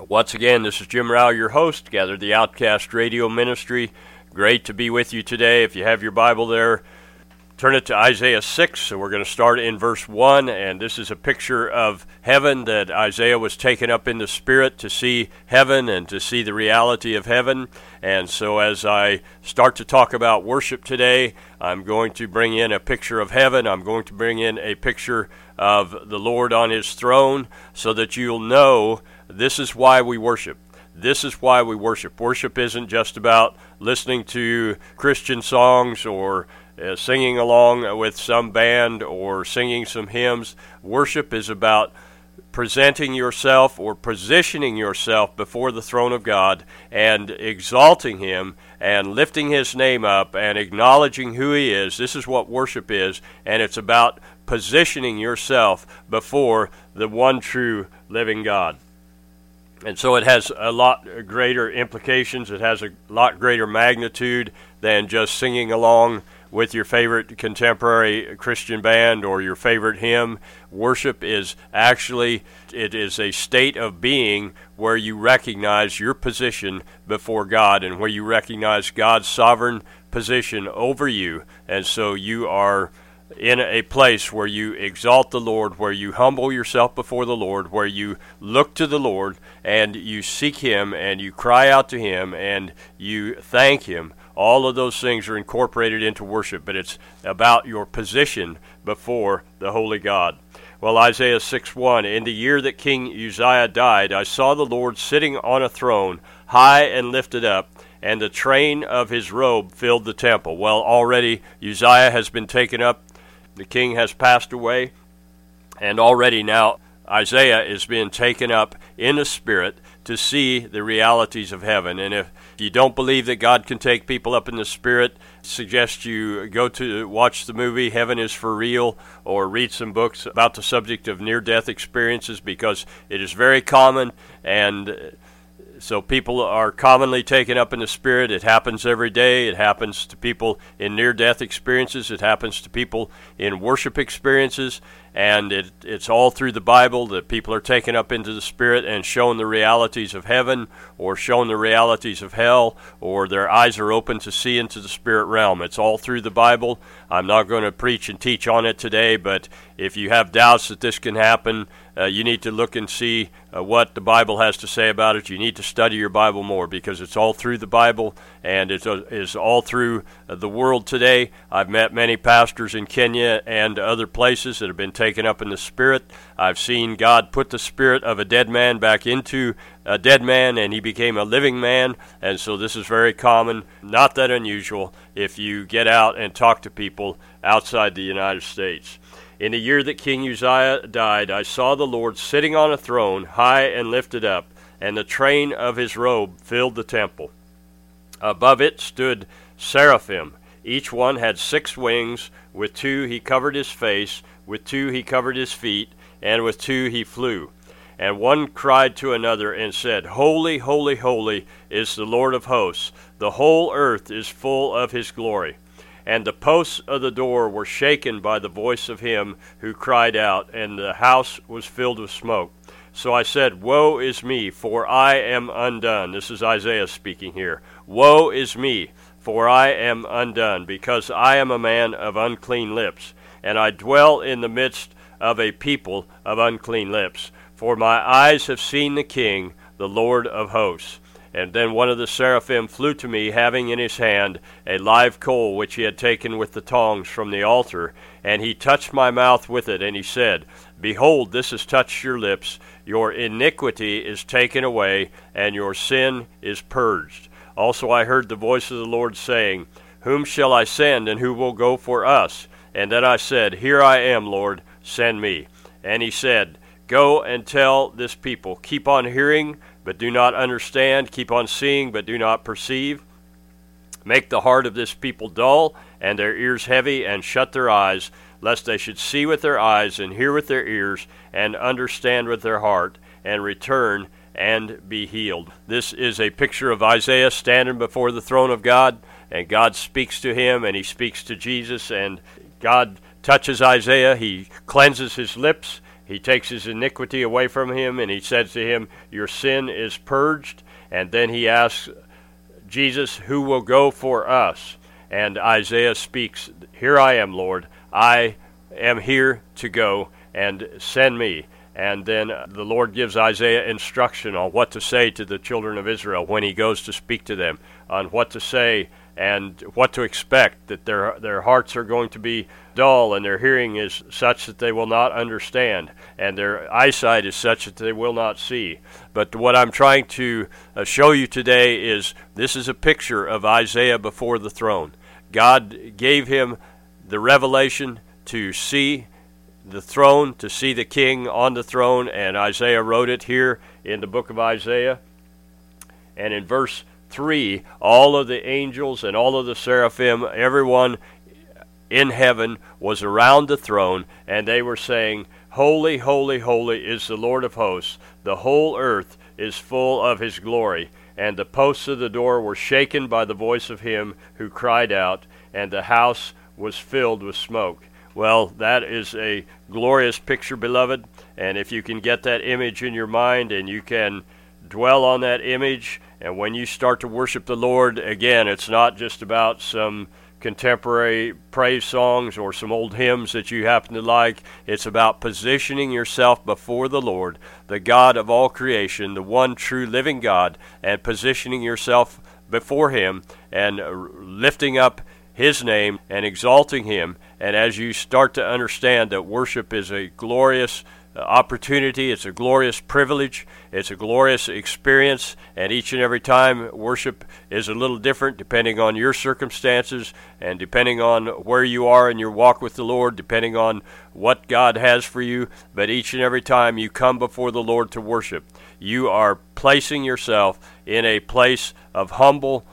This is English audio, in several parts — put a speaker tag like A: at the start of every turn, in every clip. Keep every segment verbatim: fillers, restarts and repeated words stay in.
A: Once again, this is Jim Rao, your host, Gather the Outcast Radio Ministry. Great to be with you today. If you have your Bible there, turn it to Isaiah six. So we're going to start in verse one, and this is a picture of heaven that Isaiah was taken up in the Spirit to see heaven and to see the reality of heaven. And so as I start to talk about worship today, I'm going to bring in a picture of heaven. I'm going to bring in a picture of the Lord on his throne so that you'll know this is why we worship. This is why we worship. Worship isn't just about listening to Christian songs or uh, singing along with some band or singing some hymns. Worship is about presenting yourself or positioning yourself before the throne of God and exalting him and lifting his name up and acknowledging who he is. This is what worship is, and it's about positioning yourself before the one true living God. And so it has a lot greater implications. It has a lot greater magnitude than just singing along with your favorite contemporary Christian band or your favorite hymn. Worship is actually, it is a state of being where you recognize your position before God and where you recognize God's sovereign position over you. And so you are in a place where you exalt the Lord, where you humble yourself before the Lord, where you look to the Lord and you seek him and you cry out to him and you thank him. All of those things are incorporated into worship, but it's about your position before the holy God. Well, Isaiah six one, in the year that King Uzziah died, I saw the Lord sitting on a throne, high and lifted up, and the train of his robe filled the temple. Well, already Uzziah has been taken up. The king has passed away, and already now Isaiah is being taken up in the Spirit to see the realities of heaven. And if you don't believe that God can take people up in the Spirit, I suggest you go to watch the movie Heaven is for Real or read some books about the subject of near-death experiences, because it is very common, and so people are commonly taken up in the Spirit. It happens every day. It happens to people in near-death experiences. It happens to people in worship experiences. And it, it's all through the Bible that people are taken up into the Spirit and shown the realities of heaven or shown the realities of hell, or their eyes are open to see into the spirit realm. It's all through the Bible. I'm not going to preach and teach on it today, but if you have doubts that this can happen, uh, you need to look and see uh, what the Bible has to say about it. You need to study your Bible more, because it's all through the Bible, and it is all through uh, the world today. I've met many pastors in Kenya and other places that have been taken up in the Spirit. I've seen God put the spirit of a dead man back into a dead man, and he became a living man. And so this is very common, not that unusual, if you get out and talk to people outside the United States. In the year that King Uzziah died, I saw the Lord sitting on a throne, high and lifted up, and the train of his robe filled the temple. Above it stood seraphim. Each one had six wings. With two he covered his face, with two he covered his feet, and with two he flew. And one cried to another and said, Holy, holy, holy is the Lord of hosts. The whole earth is full of his glory. And the posts of the door were shaken by the voice of him who cried out, and the house was filled with smoke. So I said, Woe is me, for I am undone. This is Isaiah speaking here. Woe is me, for I am undone, because I am a man of unclean lips, and I dwell in the midst of a people of unclean lips. For my eyes have seen the King, the Lord of hosts. And then one of the seraphim flew to me, having in his hand a live coal which he had taken with the tongs from the altar. And he touched my mouth with it, and he said, Behold, this has touched your lips. Your iniquity is taken away, and your sin is purged. Also I heard the voice of the Lord saying, Whom shall I send, and who will go for us? And then I said, Here I am, Lord, send me. And he said, Go and tell this people, keep on hearing, but do not understand, keep on seeing, but do not perceive. Make the heart of this people dull, and their ears heavy, and shut their eyes, lest they should see with their eyes, and hear with their ears, and understand with their heart, and return and be healed. This is a picture of Isaiah standing before the throne of God, and God speaks to him, and he speaks to Jesus, and God touches Isaiah. He cleanses his lips, he takes his iniquity away from him, and he says to him, your sin is purged. And then he asks Jesus, who will go for us? And Isaiah speaks, here I am, Lord. I am here to go, and send me. And then the Lord gives Isaiah instruction on what to say to the children of Israel when he goes to speak to them, on what to say and what to expect, that their their hearts are going to be dull, and their hearing is such that they will not understand, and their eyesight is such that they will not see. But what I'm trying to uh, show you today is this is a picture of Isaiah before the throne. God gave him the revelation to see the throne, to see the king on the throne, and Isaiah wrote it here in the book of Isaiah. And in verse three, all of the angels and all of the seraphim, everyone in heaven was around the throne, and they were saying, holy, holy, holy is the Lord of hosts. The whole earth is full of his glory. And the posts of the door were shaken by the voice of him who cried out, and the house was filled with smoke. Well, that is a glorious picture, beloved, and if you can get that image in your mind and you can dwell on that image, and when you start to worship the Lord, again, it's not just about some contemporary praise songs or some old hymns that you happen to like. It's about positioning yourself before the Lord, the God of all creation, the one true living God, and positioning yourself before him and lifting up his name and exalting him. And as you start to understand that worship is a glorious uh, opportunity, it's a glorious privilege, it's a glorious experience, and each and every time worship is a little different depending on your circumstances and depending on where you are in your walk with the Lord, depending on what God has for you. But each and every time you come before the Lord to worship, you are placing yourself in a place of humble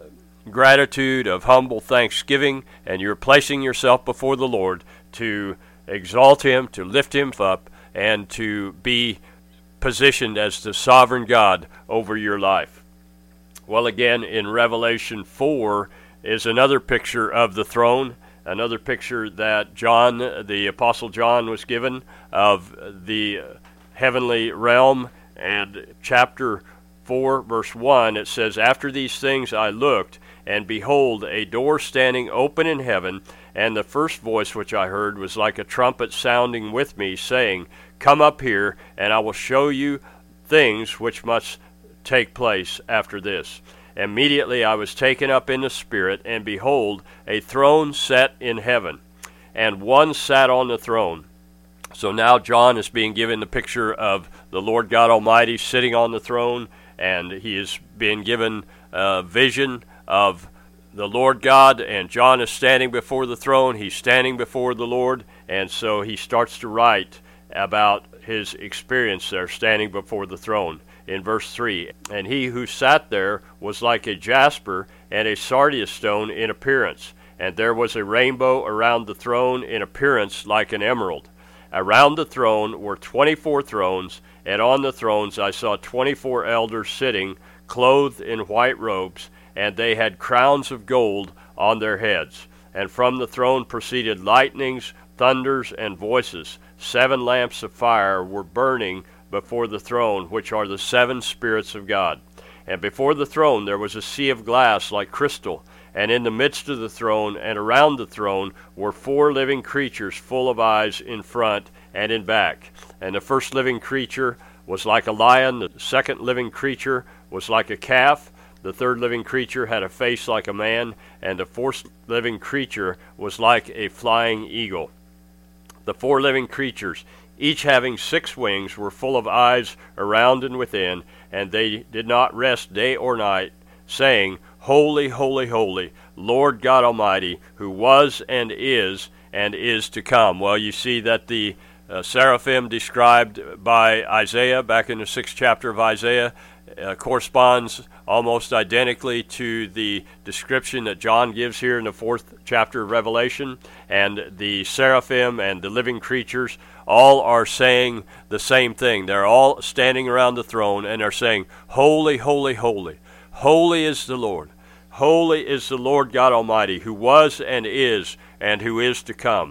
A: gratitude, of humble thanksgiving, and you're placing yourself before the Lord to exalt him, to lift him up, and to be positioned as the sovereign God over your life. Well, again, in Revelation four is another picture of the throne, another picture that John, the Apostle John, was given of the heavenly realm. And chapter four, verse one, it says, after these things I looked, and behold, a door standing open in heaven, and the first voice which I heard was like a trumpet sounding with me, saying, come up here, and I will show you things which must take place after this. Immediately I was taken up in the Spirit, and behold, a throne set in heaven, and one sat on the throne. So now John is being given the picture of the Lord God Almighty sitting on the throne, and he is being given a vision of the Lord God, and John is standing before the throne. He's standing before the Lord, and so he starts to write about his experience there standing before the throne. In verse three, and he who sat there was like a jasper and a sardius stone in appearance, and there was a rainbow around the throne in appearance like an emerald. Around the throne were twenty-four thrones, and on the thrones I saw twenty-four elders sitting, clothed in white robes, and they had crowns of gold on their heads. And from the throne proceeded lightnings, thunders, and voices. Seven lamps of fire were burning before the throne, which are the seven spirits of God. And before the throne there was a sea of glass like crystal, and in the midst of the throne and around the throne were four living creatures full of eyes in front and in back. And the first living creature was like a lion, the second living creature was like a calf, the third living creature had a face like a man, and the fourth living creature was like a flying eagle. The four living creatures, each having six wings, were full of eyes around and within, and they did not rest day or night, saying, Holy, holy, holy, Lord God Almighty, who was and is and is to come. Well, you see that the uh, seraphim described by Isaiah back in the sixth chapter of Isaiah uh, corresponds almost identically to the description that John gives here in the fourth chapter of Revelation. And the seraphim and the living creatures all are saying the same thing. They're all standing around the throne and are saying, Holy, holy, holy. Holy is the Lord. Holy is the Lord God Almighty, who was and is and who is to come.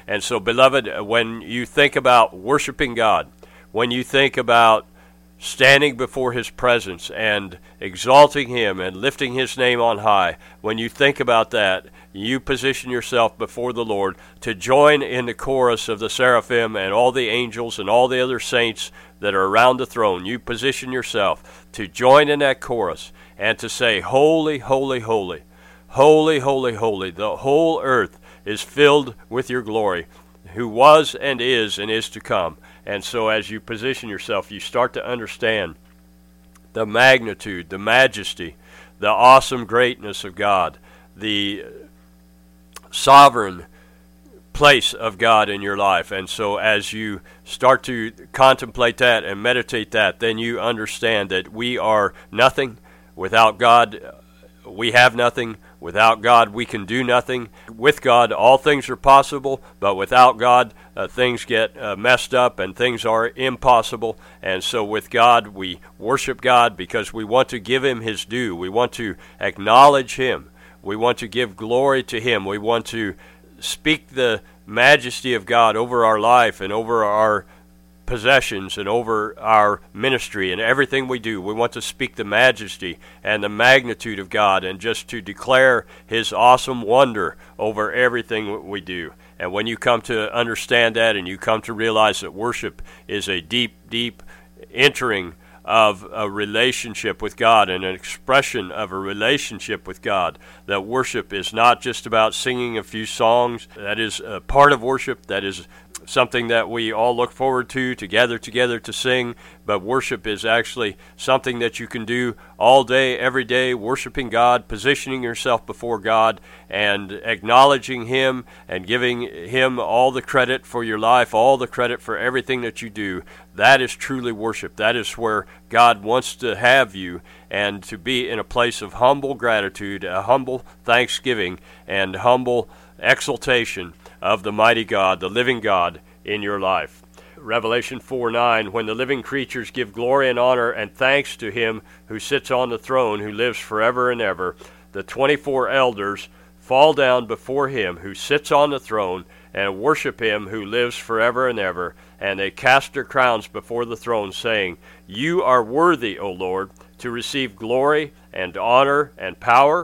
A: And so, beloved, when you think about worshiping God, when you think about standing before His presence and exalting Him and lifting His name on high, when you think about that, you position yourself before the Lord to join in the chorus of the seraphim and all the angels and all the other saints that are around the throne. You position yourself to join in that chorus and to say, holy, holy, holy, holy, holy, holy. The whole earth is filled with your glory, who was and is and is to come. And so as you position yourself, you start to understand the magnitude, the majesty, the awesome greatness of God, the sovereign place of God in your life. And so as you start to contemplate that and meditate that, then you understand that we are nothing without God. We have nothing. Without God, we can do nothing. With God, all things are possible, but without God, uh, things get uh, messed up and things are impossible. And so with God, we worship God because we want to give Him His due. We want to acknowledge Him. We want to give glory to Him. We want to speak the majesty of God over our life and over our possessions and over our ministry and everything we do. We want to speak the majesty and the magnitude of God and just to declare His awesome wonder over everything we do. And when you come to understand that and you come to realize that worship is a deep, deep entering of a relationship with God and an expression of a relationship with God, that worship is not just about singing a few songs. That is a part of worship. That is something that we all look forward to, to gather together to sing, but worship is actually something that you can do all day, every day, worshiping God, positioning yourself before God, and acknowledging Him and giving Him all the credit for your life, all the credit for everything that you do. That is truly worship. That is where God wants to have you, and to be in a place of humble gratitude, a humble thanksgiving, and humble exaltation of the mighty God, the living God in your life. Revelation four nine, when the living creatures give glory and honor and thanks to Him who sits on the throne, who lives forever and ever, the twenty-four elders fall down before Him who sits on the throne and worship Him who lives forever and ever, and they cast their crowns before the throne, saying, You are worthy, O Lord, to receive glory and honor and power,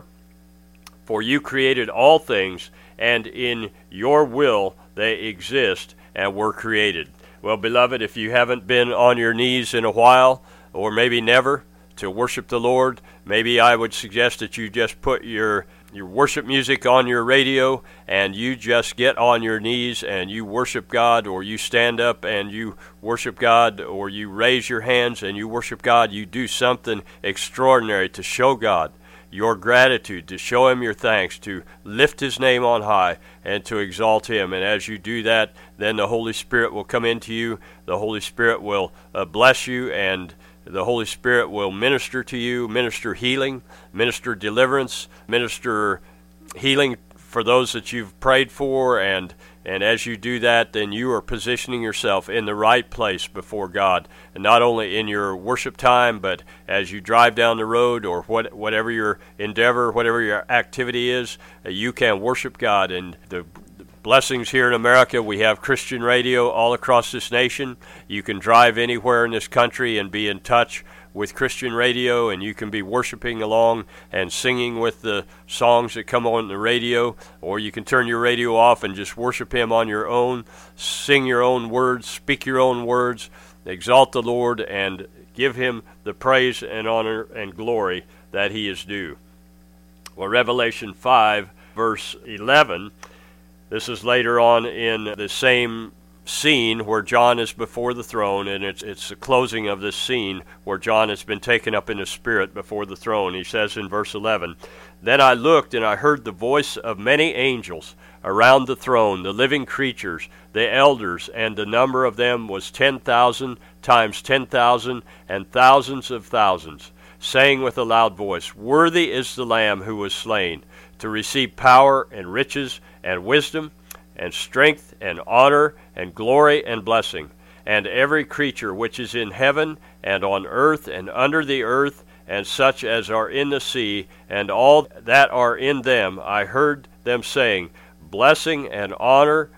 A: for you created all things, and in your will they exist and were created. Well, beloved, if you haven't been on your knees in a while, or maybe never, to worship the Lord, maybe I would suggest that you just put your your worship music on your radio and you just get on your knees and you worship God, or you stand up and you worship God, or you raise your hands and you worship God. You do something extraordinary to show God your gratitude, to show Him your thanks, to lift His name on high, and to exalt Him. And as you do that, then the Holy Spirit will come into you. The Holy Spirit will uh, bless you, and the Holy Spirit will minister to you, minister healing, minister deliverance, minister healing for those that you've prayed for, and and as you do that, then you are positioning yourself in the right place before God, and not only in your worship time, but as you drive down the road, or what, whatever your endeavor, whatever your activity is, uh, you can worship God. And the blessings here in America, we have Christian radio all across this nation. You can drive anywhere in this country and be in touch with Christian radio, and you can be worshiping along and singing with the songs that come on the radio, or you can turn your radio off and just worship Him on your own, sing your own words, speak your own words, exalt the Lord, and give Him the praise and honor and glory that He is due. Well, Revelation five, verse eleven, this is later on in the same scene where John is before the throne, and it's it's the closing of this scene where John has been taken up in the Spirit before the throne. He says in verse eleven, Then I looked, and I heard the voice of many angels around the throne, the living creatures, the elders, and the number of them was ten thousand times ten thousand, and thousands of thousands, saying with a loud voice, Worthy is the Lamb who was slain, to receive power and riches and wisdom and strength and honor and glory and blessing. And every creature which is in heaven and on earth and under the earth, and such as are in the sea, and all that are in them, I heard them saying, Blessing and honor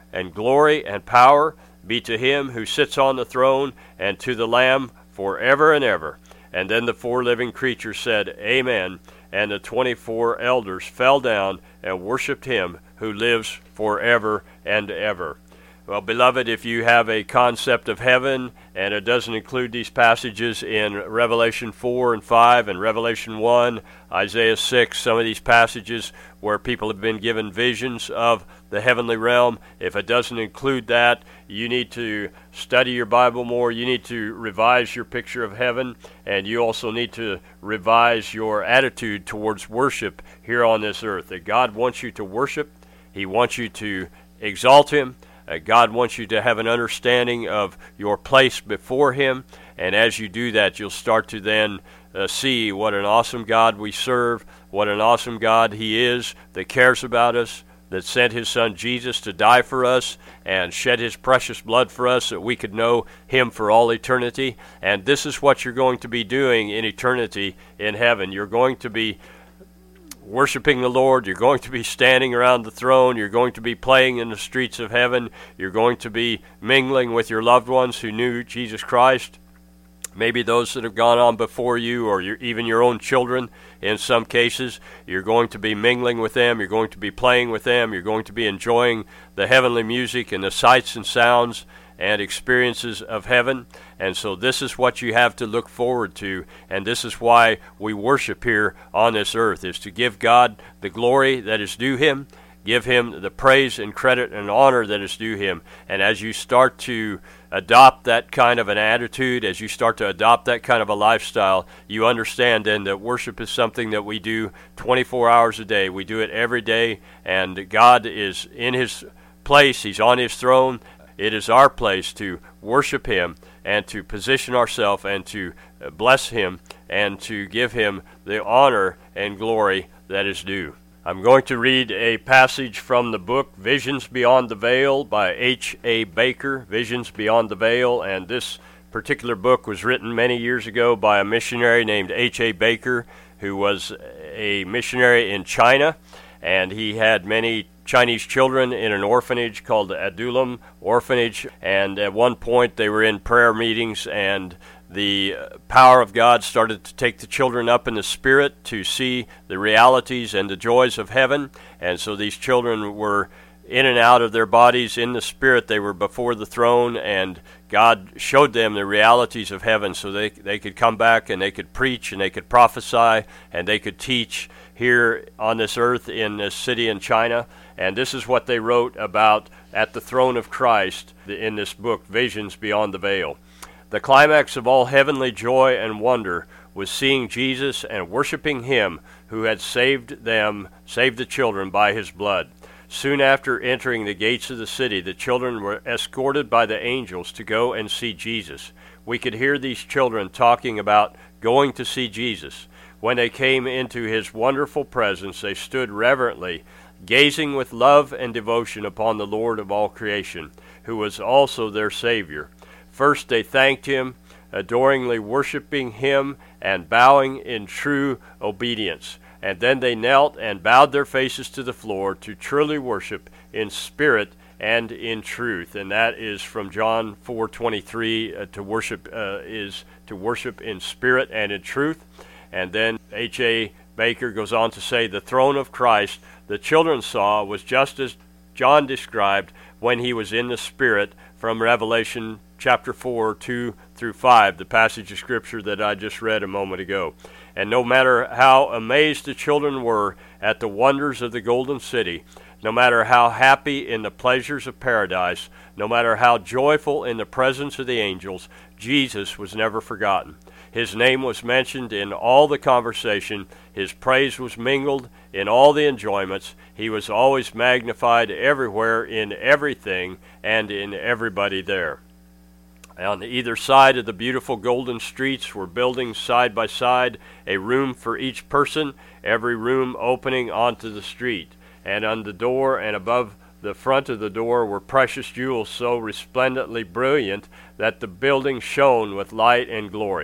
A: and glory and power be to him who sits on the throne and to the Lamb forever and ever. And then the four living creatures said, Amen. And the twenty-four elders fell down and worshipped him who lives forever and ever. Well, beloved, if you have a concept of heaven, and it doesn't include these passages in Revelation four and five and Revelation one, Isaiah six, some of these passages where people have been given visions of the heavenly realm, if it doesn't include that, you need to study your Bible more. You need to revise your picture of heaven, and you also need to revise your attitude towards worship here on this earth. That God wants you to worship. He wants you to exalt him. Uh, God wants you to have an understanding of your place before him, and as you do that, you'll start to then uh, see what an awesome God we serve, what an awesome God he is that cares about us, that sent his son Jesus to die for us and shed his precious blood for us that we could know him for all eternity. And this is what you're going to be doing in eternity in heaven. You're going to be worshiping the Lord. You're going to be standing around the throne. You're going to be playing in the streets of heaven. You're going to be mingling with your loved ones who knew Jesus Christ. Maybe those that have gone on before you, or your, even your own children in some cases. You're going to be mingling with them. You're going to be playing with them. You're going to be enjoying the heavenly music and the sights and sounds and experiences of heaven. And so this is what you have to look forward to, and this is why we worship here on this earth, is to give God the glory that is due him, give him the praise and credit and honor that is due him. And as you start to adopt that kind of an attitude, as you start to adopt that kind of a lifestyle, you understand then that worship is something that we do twenty-four hours a day. We do it every day, and God is in his place. He's on his throne. It is our place to worship him and to position ourselves and to bless him and to give him the honor and glory that is due. I'm going to read a passage from the book Visions Beyond the Veil by H A Baker, Visions Beyond the Veil, and this particular book was written many years ago by a missionary named H A Baker, who was a missionary in China, and he had many Chinese children in an orphanage called the Adullam Orphanage, and at one point they were in prayer meetings, and the power of God started to take the children up in the spirit to see the realities and the joys of heaven. And so these children were in and out of their bodies in the spirit. They were before the throne, and God showed them the realities of heaven so they they could come back and they could preach and they could prophesy and they could teach here on this earth in this city in China. And this is what they wrote about at the throne of Christ in this book, Visions Beyond the Veil. The climax of all heavenly joy and wonder was seeing Jesus and worshiping him who had saved them, saved the children by his blood. Soon after entering the gates of the city, the children were escorted by the angels to go and see Jesus. We could hear these children talking about going to see Jesus. When they came into his wonderful presence, they stood reverently, gazing with love and devotion upon the Lord of all creation, who was also their Savior. First they thanked him, adoringly worshiping him and bowing in true obedience. And then they knelt and bowed their faces to the floor to truly worship in spirit and in truth. And that is from John four twenty-three. Uh, to worship uh, is to worship in spirit and in truth. And then H A Baker goes on to say, the throne of Christ the children saw was just as John described when he was in the Spirit from Revelation chapter four, two through five, the passage of Scripture that I just read a moment ago. And no matter how amazed the children were at the wonders of the Golden City, no matter how happy in the pleasures of paradise, no matter how joyful in the presence of the angels, Jesus was never forgotten. His name was mentioned in all the conversation. His praise was mingled in all the enjoyments. He was always magnified everywhere, in everything, and in everybody there. On either side of the beautiful golden streets were buildings side by side, a room for each person, every room opening onto the street. And on the door and above the front of the door were precious jewels so resplendently brilliant that the building shone with light and glory.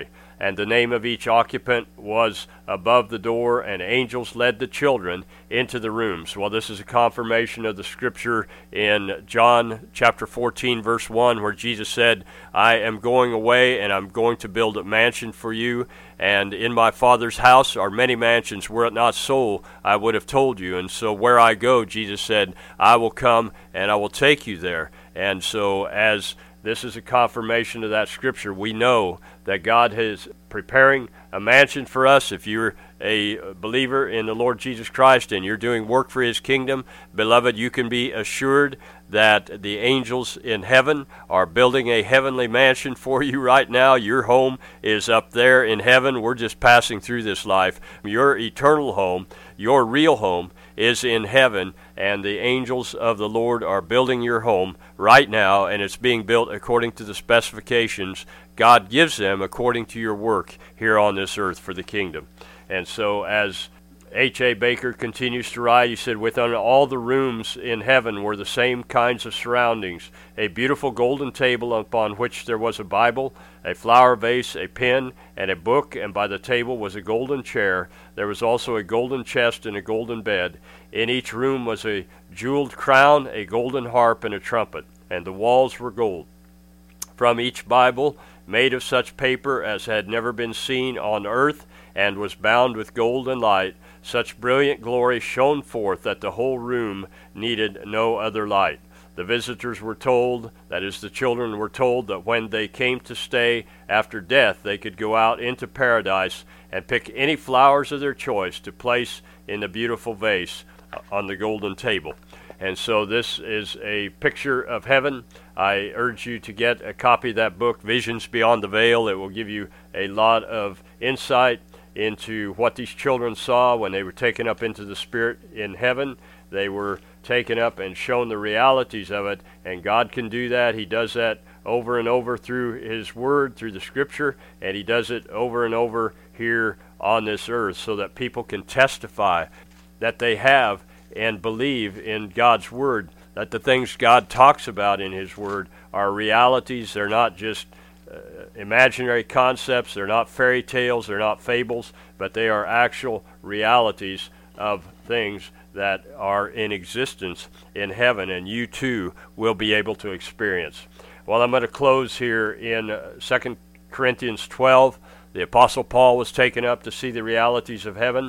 A: and the name of each occupant was above the door, and angels led the children into the rooms. Well, this is a confirmation of the scripture in John chapter fourteen, verse one, where Jesus said, I am going away, and I'm going to build a mansion for you, and in my Father's house are many mansions. Were it not so, I would have told you. And so where I go, Jesus said, I will come, and I will take you there. And so as this is a confirmation of that scripture, we know that God is preparing a mansion for us. If you're a believer in the Lord Jesus Christ and you're doing work for His kingdom, beloved, you can be assured that the angels in heaven are building a heavenly mansion for you right now. Your home is up there in heaven. We're just passing through this life. Your eternal home, your real home, is in heaven, and the angels of the Lord are building your home right now, and it's being built according to the specifications God gives them according to your work here on this earth for the kingdom. And so as H A Baker continues to write, he said, within all the rooms in heaven were the same kinds of surroundings, a beautiful golden table upon which there was a Bible, a flower vase, a pen, and a book, and by the table was a golden chair. There was also a golden chest and a golden bed. In each room was a jeweled crown, a golden harp, and a trumpet, and the walls were gold. From each Bible, made of such paper as had never been seen on earth, and was bound with gold and light, such brilliant glory shone forth that the whole room needed no other light. The visitors were told, that is, the children were told, that when they came to stay after death, they could go out into paradise and pick any flowers of their choice to place in the beautiful vase on the golden table. And so this is a picture of heaven. I urge you to get a copy of that book, Visions Beyond the Veil. It will give you a lot of insight into what these children saw when they were taken up into the Spirit in heaven. They were taken up and shown the realities of it, and God can do that. He does that over and over through His Word, through the Scripture, and He does it over and over here on this earth so that people can testify that they have and believe in God's Word, that the things God talks about in His Word are realities. They're not just uh, imaginary concepts, they're not fairy tales, they're not fables, but they are actual realities of things that are in existence in heaven, and you too will be able to experience. Well, I'm going to close here in uh, Second Corinthians twelve. The Apostle Paul was taken up to see the realities of heaven.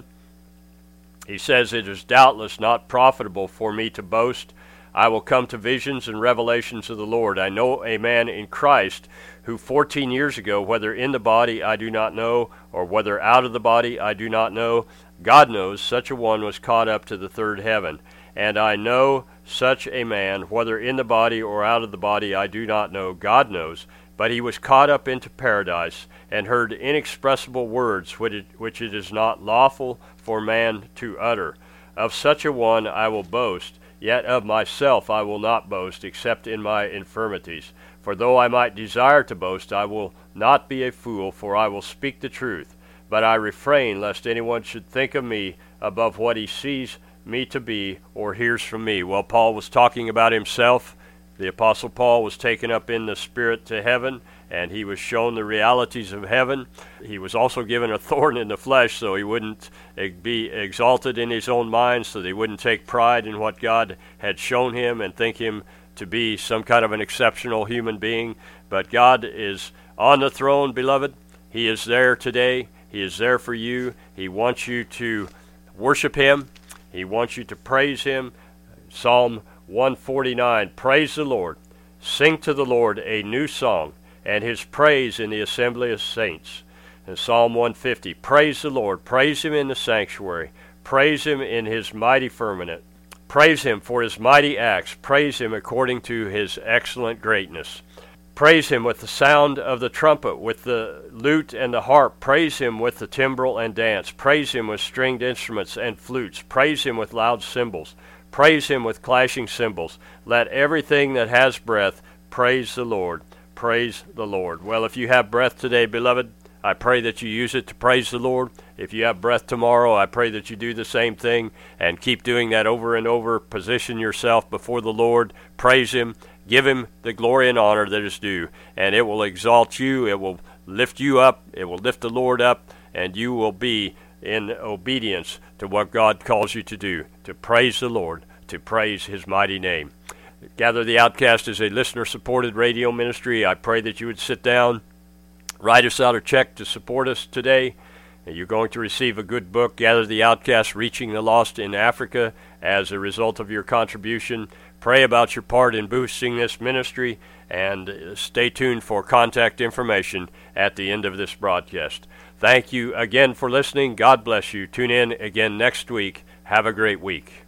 A: He says, it is doubtless not profitable for me to boast. I will come to visions and revelations of the Lord. I know a man in Christ who fourteen years ago, whether in the body I do not know, or whether out of the body I do not know, God knows, such a one was caught up to the third heaven. And I know such a man, whether in the body or out of the body I do not know, God knows, but he was caught up into paradise, and heard inexpressible words which it, which it is not lawful for man to utter. Of such a one I will boast, yet of myself I will not boast, except in my infirmities. For though I might desire to boast, I will not be a fool, for I will speak the truth. But I refrain, lest anyone should think of me above what he sees me to be or hears from me. Well, Paul was talking about himself. The Apostle Paul was taken up in the Spirit to heaven, and he was shown the realities of heaven. He was also given a thorn in the flesh, so he wouldn't be exalted in his own mind, so that he wouldn't take pride in what God had shown him and think him to be some kind of an exceptional human being. But God is on the throne, beloved. He is there today. He is there for you. He wants you to worship Him. He wants you to praise Him. Psalm one forty-nine, praise the Lord. Sing to the Lord a new song, and His praise in the assembly of saints. And Psalm one fifty, praise the Lord. Praise Him in the sanctuary. Praise Him in His mighty firmament. Praise Him for His mighty acts. Praise Him according to His excellent greatness. Praise Him with the sound of the trumpet, with the lute and the harp. Praise Him with the timbrel and dance. Praise Him with stringed instruments and flutes. Praise Him with loud cymbals. Praise Him with clashing cymbals. Let everything that has breath praise the Lord. Praise the Lord. Well, if you have breath today, beloved, I pray that you use it to praise the Lord. If you have breath tomorrow, I pray that you do the same thing and keep doing that over and over. Position yourself before the Lord. Praise Him. Give Him the glory and honor that is due, and it will exalt you. It will lift you up, it will lift the Lord up, and you will be in obedience to what God calls you to do, to praise the Lord, to praise His mighty name. Gather the Outcast is a listener-supported radio ministry. I pray that you would sit down, write us out a check to support us today. And you're going to receive a good book, Gather the Outcast, Reaching the Lost in Africa, as a result of your contribution. Pray about your part in boosting this ministry, and stay tuned for contact information at the end of this broadcast. Thank you again for listening. God bless you. Tune in again next week. Have a great week.